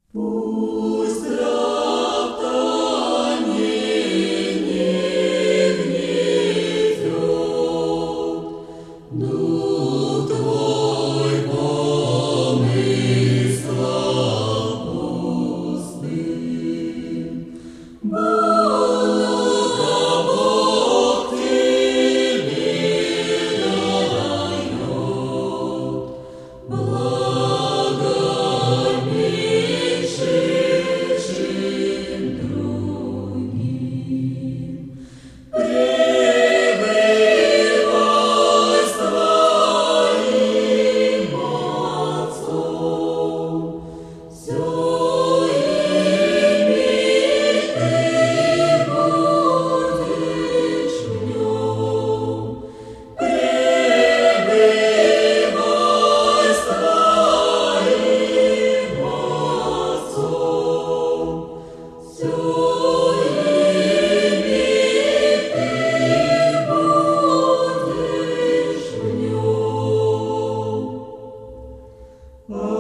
Пусть роптанье не гнетет, Дух Твой помыслам пустым. Много Бог Тебе дает, благо меньше, чем другим. Пребывай с Твоим Отцом, все иметь Ты будешь в нем. Пребывай с Твоим Отцом, все иметь Ты будешь в нем.